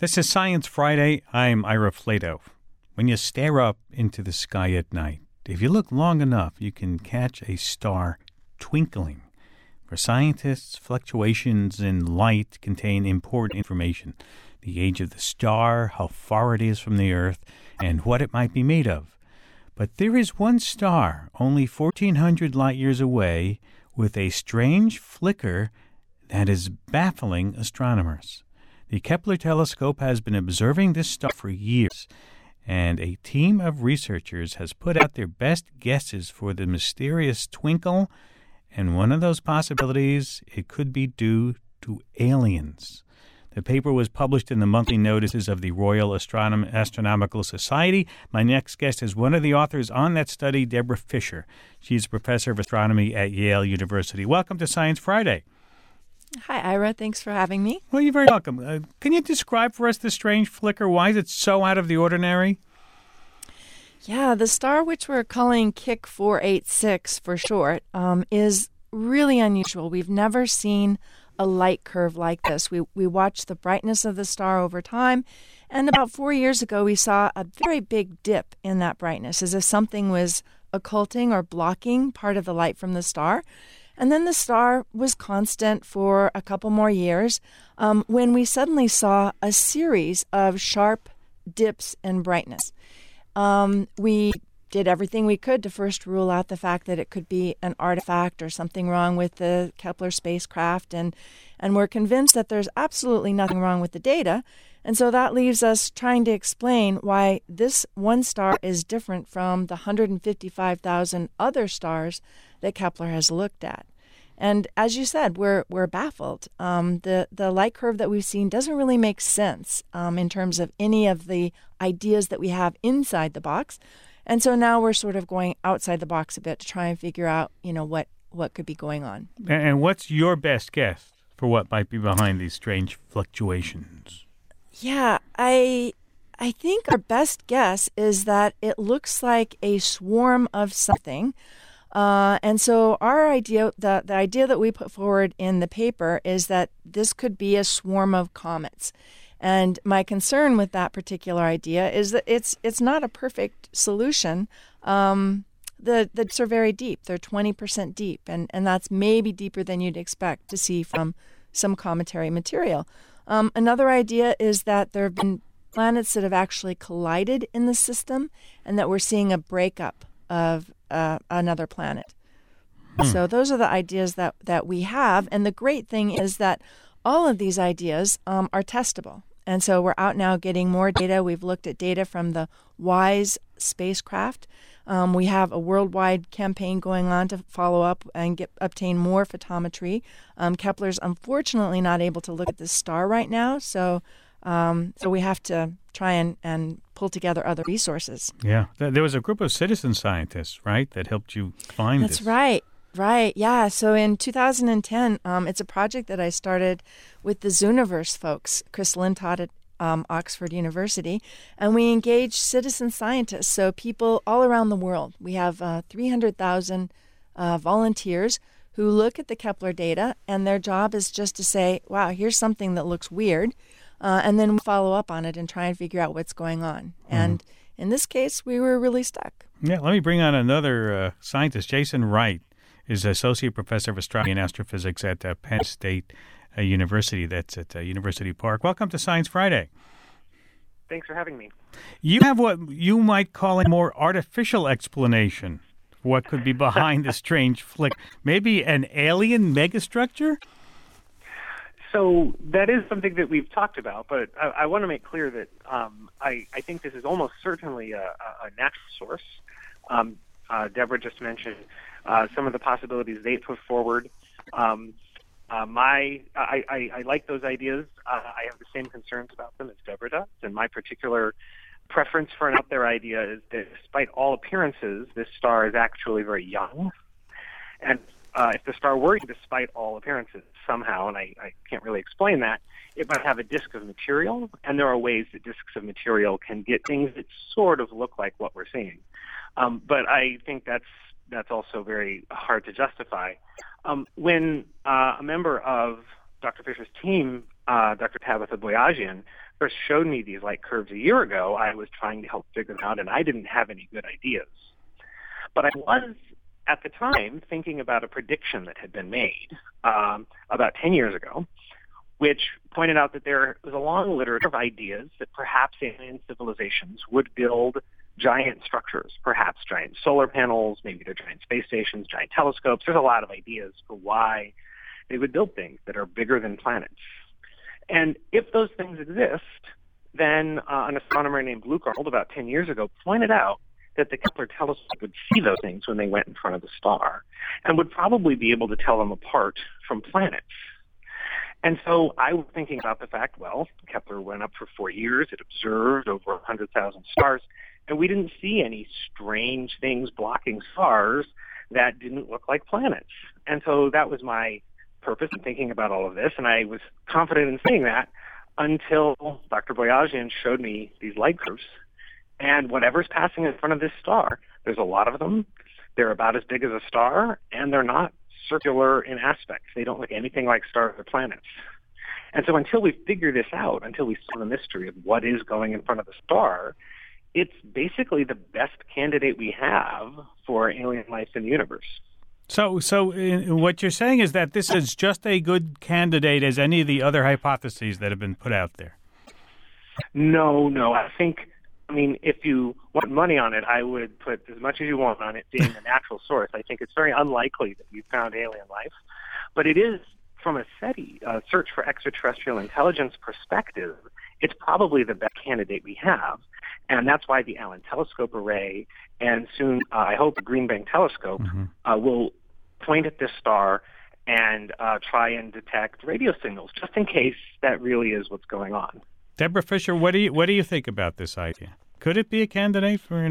This is Science Friday. I'm Ira Flato. When you stare up into the sky at night, if you look long enough, you can catch a star twinkling. For scientists, fluctuations in light contain important information. The age of the star, how far it is from the Earth, and what it might be made of. But there is one star, only 1,400 light years away, with a strange flicker that is baffling astronomers. The Kepler telescope has been observing this star for years, and a team of researchers has put out their best guesses for the mysterious twinkle, and one of those possibilities, it could be due to aliens. The paper was published in the monthly notices of the Royal Astronomical Society. My next guest is one of the authors on that study, Deborah Fisher. She's a professor of astronomy at Yale University. Welcome to Science Friday. Hi, Ira. Thanks for having me. Well, you're very welcome. Can you describe for us the strange flicker? Why is it so out of the ordinary? Yeah, the star, which we're calling KIC 486 for short, is really unusual. We've never seen a light curve like this. We watched the brightness of the star over time, and about 4 years ago, we saw a very big dip in that brightness, as if something was occulting or blocking part of the light from the star. And then the star was constant for a couple more years when we suddenly saw a series of sharp dips in brightness. We did everything we could to first rule out the fact that it could be an artifact or something wrong with the Kepler spacecraft, and we're convinced that there's absolutely nothing wrong with the data. And so that leaves us trying to explain why this one star is different from the 155,000 other stars that Kepler has looked at. And as you said, we're baffled. The light curve that we've seen doesn't really make sense in terms of any of the ideas that we have inside the box. And so now we're sort of going outside the box a bit to try and figure out, what could be going on. And what's your best guess for what might be behind these strange fluctuations? Yeah, I think our best guess is that it looks like a swarm of something. And so our idea, the idea that we put forward in the paper is that this could be a swarm of comets. And my concern with that particular idea is that it's not a perfect solution. The dips are very deep. They're 20% deep, and that's maybe deeper than you'd expect to see from some cometary material. Another idea is that there have been planets that have actually collided in the system, and that we're seeing a breakup of another planet. So those are the ideas that we have. And the great thing is that all of these ideas are testable. And so we're out now getting more data. We've looked at data from the WISE spacecraft. We have a worldwide campaign going on to follow up and obtain more photometry. Kepler's unfortunately not able to look at this star right now, so we have to try and pull together other resources. Yeah. There was a group of citizen scientists, right, that helped you find this. That's right. Right, yeah. So in 2010, it's a project that I started with the Zooniverse folks, Chris Lintott at Oxford University, and we engaged citizen scientists, so people all around the world. We have 300,000 volunteers who look at the Kepler data, and their job is just to say, wow, here's something that looks weird, and then we follow up on it and try and figure out what's going on. And in this case, we were really stuck. Yeah, let me bring on another scientist, Jason Wright. Is Associate Professor of Astronomy and Astrophysics at Penn State University. That's at University Park. Welcome to Science Friday. Thanks for having me. You have what you might call a more artificial explanation for what could be behind the strange flick. Maybe an alien megastructure? So that is something that we've talked about, but I want to make clear that I think this is almost certainly a natural source. Deborah just mentioned some of the possibilities they put forward. I like those ideas. I have the same concerns about them as Deborah does, and my particular preference for an out there idea is that despite all appearances, this star is actually very young. And if the star were, despite all appearances, somehow, and I can't really explain that, it might have a disk of material, and there are ways that disks of material can get things that sort of look like what we're seeing. But I think that's also very hard to justify. When a member of Dr. Fisher's team, Dr. Tabitha Boyajian, first showed me these light curves a year ago, I was trying to help figure them out, and I didn't have any good ideas. But I was, at the time, thinking about a prediction that had been made about 10 years ago, which pointed out that there was a long literature of ideas that perhaps alien civilizations would build giant structures, perhaps giant solar panels, maybe they're giant space stations, giant telescopes. There's a lot of ideas for why they would build things that are bigger than planets. And if those things exist, then an astronomer named Luke Arnold about 10 years ago pointed out that the Kepler telescope would see those things when they went in front of the star and would probably be able to tell them apart from planets. And so I was thinking about the fact, well, Kepler went up for 4 years. It observed over 100,000 stars, and we didn't see any strange things blocking stars that didn't look like planets. And so that was my purpose in thinking about all of this, and I was confident in saying that until Dr. Boyajian showed me these light curves. And whatever's passing in front of this star, there's a lot of them. They're about as big as a star, and they're not circular in aspect. They don't look anything like stars or planets. And so until we figure this out, until we solve the mystery of what is going in front of the star, it's basically the best candidate we have for alien life in the universe. So what you're saying is that this is just a good candidate as any of the other hypotheses that have been put out there. No. I mean, if you want money on it, I would put as much as you want on it being a natural source. I think it's very unlikely that we found alien life. But it is, from a SETI, search for extraterrestrial intelligence perspective, it's probably the best candidate we have. And that's why the Allen Telescope Array and soon, I hope, the Green Bank Telescope will point at this star and try and detect radio signals, just in case that really is what's going on. Deborah Fisher, what do you think about this idea? Could it be a candidate for,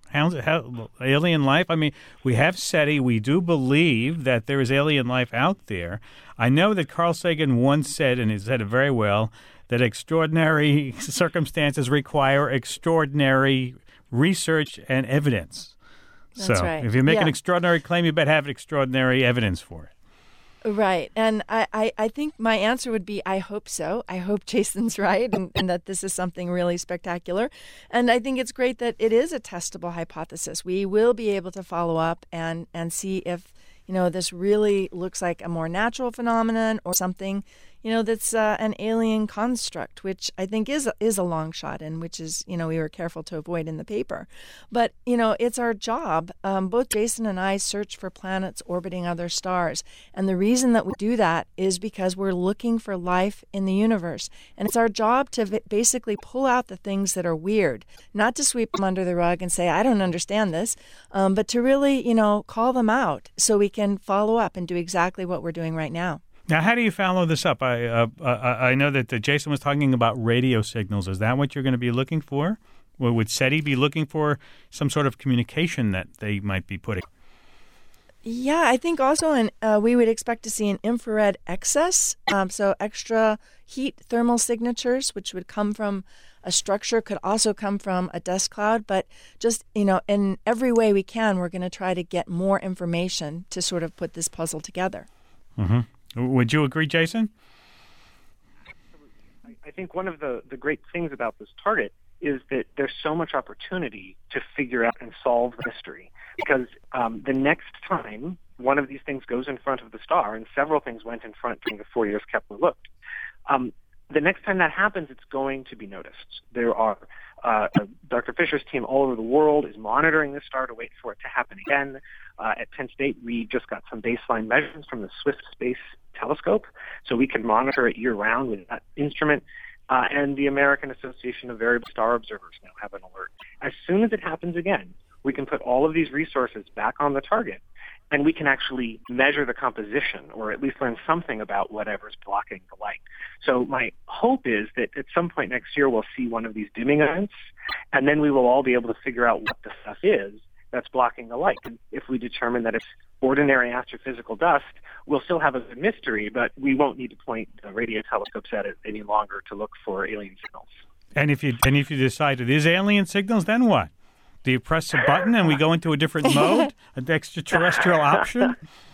alien life? I mean, we have SETI. We do believe that there is alien life out there. I know that Carl Sagan once said, and he said it very well, that extraordinary circumstances require extraordinary research and evidence. That's so right. If you make an extraordinary claim, you better have extraordinary evidence for it. Right. And I think my answer would be, I hope so. I hope Jason's right and that this is something really spectacular. And I think it's great that it is a testable hypothesis. We will be able to follow up and see if, this really looks like a more natural phenomenon or something, that's an alien construct, which I think is a long shot and which is, we were careful to avoid in the paper. But, it's our job. Both Jason and I search for planets orbiting other stars. And the reason that we do that is because we're looking for life in the universe. And it's our job to basically pull out the things that are weird, not to sweep them under the rug and say, I don't understand this, but to really, call them out so we can follow up and do exactly what we're doing right now. Now, how do you follow this up? I know that Jason was talking about radio signals. Is that what you're going to be looking for? Or would SETI be looking for some sort of communication that they might be putting? Yeah, I think also we would expect to see an infrared excess, so extra heat thermal signatures, which would come from a structure, could also come from a dust cloud. But just, in every way we can, we're going to try to get more information to sort of put this puzzle together. Mm-hmm. Would you agree, Jason? I think one of the great things about this target is that there's so much opportunity to figure out and solve the mystery. Because the next time one of these things goes in front of the star, and several things went in front during the 4 years Kepler looked, the next time that happens, it's going to be noticed. There are Dr. Fisher's team all over the world is monitoring this star to wait for it to happen again. At Penn State, we just got some baseline measurements from the Swift Space Telescope, so we can monitor it year-round with that instrument. And the American Association of Variable Star Observers now have an alert. As soon as it happens again, we can put all of these resources back on the target, and we can actually measure the composition, or at least learn something about whatever's blocking the light. So my hope is that at some point next year we'll see one of these dimming events, and then we will all be able to figure out what the stuff is that's blocking the light. And if we determine that it's ordinary astrophysical dust, we'll still have a good mystery, but we won't need to point radio telescopes at it any longer to look for alien signals. And if you decide it is alien signals, then what? Do you press a button and we go into a different mode, an extraterrestrial option?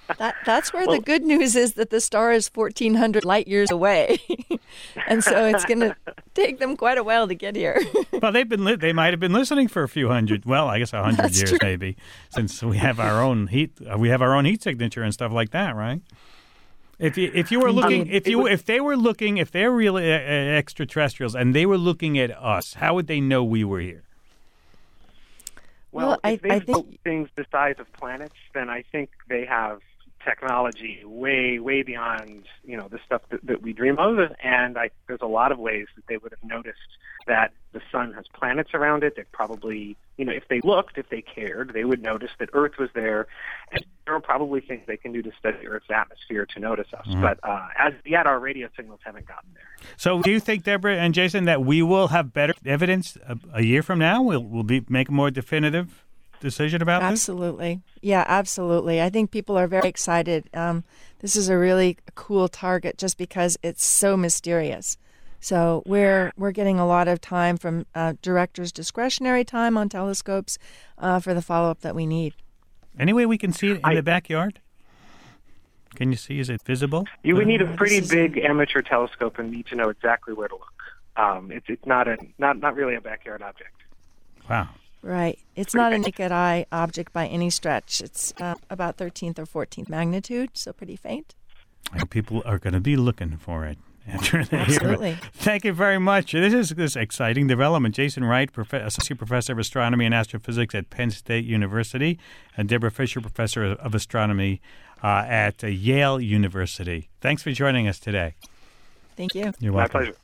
That's where the good news is, that the star is 1,400 light years away. And so it's going to take them quite a while to get here. Well, they might have been listening for a few hundred, well, I guess 100 That's years true. maybe, since we have our own heat signature and stuff like that, right? If you were looking, if they were real extraterrestrials and they were looking at us, how would they know we were here? Well, I if they think built things the size of planets, then I think they have technology way, way beyond, the stuff that we dream of. And there's a lot of ways that they would have noticed that the sun has planets around it. They probably, if they cared, they would notice that Earth was there. And there are probably things they can do to study Earth's atmosphere to notice us. Mm-hmm. But as yet, our radio signals haven't gotten there. So do you think, Deborah and Jason, that we will have better evidence a year from now? We'll make a more definitive decision about this? Absolutely. Yeah, absolutely. I think people are very excited. This is a really cool target just because it's so mysterious. So we're getting a lot of time from directors' discretionary time on telescopes for the follow-up that we need. Any way we can see it in the backyard? Can you see? Is it visible? You would need a pretty big amateur telescope and need to know exactly where to look. It's not really a backyard object. Wow. Right. It's not a naked eye object by any stretch. It's about 13th or 14th magnitude, so pretty faint. And people are going to be looking for it after they hear Absolutely. it. Thank you very much. This is exciting development. Jason Wright, Associate Professor of Astronomy and Astrophysics at Penn State University, and Deborah Fisher, Professor of Astronomy at Yale University. Thanks for joining us today. Thank you. You're welcome. My pleasure.